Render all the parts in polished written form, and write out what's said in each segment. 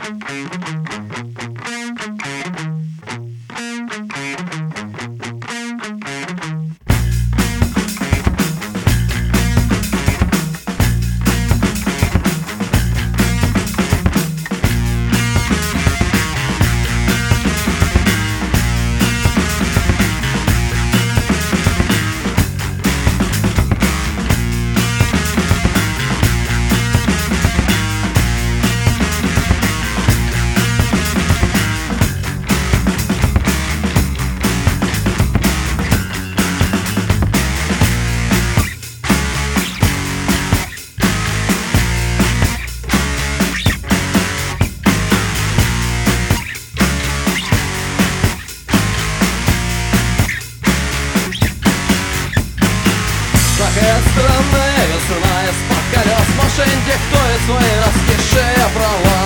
Такая странная весна, из-под колес машин диктует свои раскисшие права.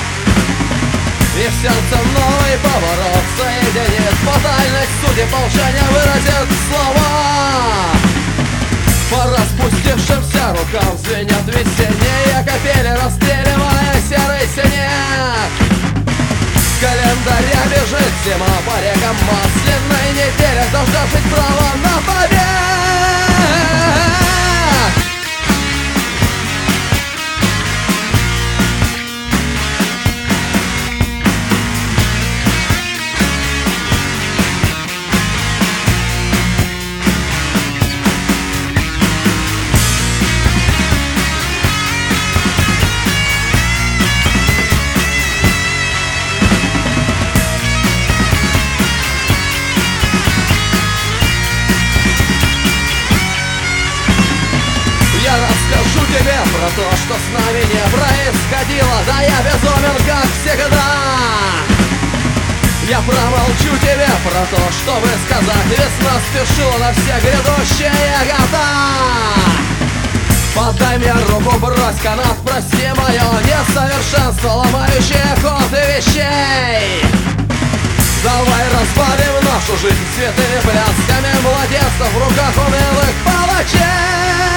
И в сердце новый поворот соединит фатальность судьи, молчания выразит слова. По распустившимся рукам звенят весенние капели, расстреливая серый снег. С календаря бежит зима по рекам масляной недели, дождавшись права на побег. Я расскажу тебе про то, что с нами не происходило. Да я безумен, как всегда. Я промолчу тебе про то, чтобы сказать. Весна спешила на все грядущие года. Подай мне руку, брось канат, прости мое несовершенство, ломающее ход вещей. Давай разбавим нашу жизнь цветными плясками младенцев в руках умелых палачей.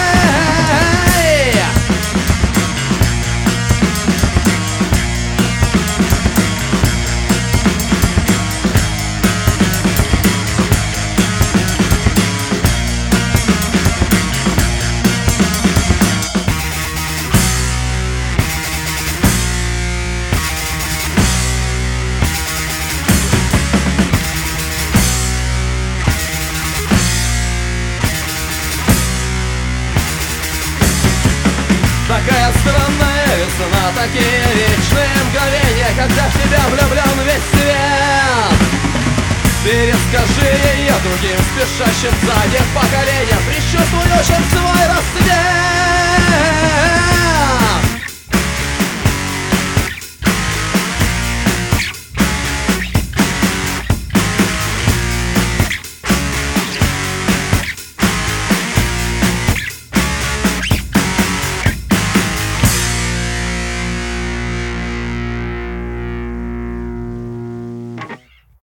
Такая странная весна, такие вечные мгновения, когда в тебя влюблен весь свет. Перескажи ее другим спешащим сзади поколениям, предчувствующим свой рассвет.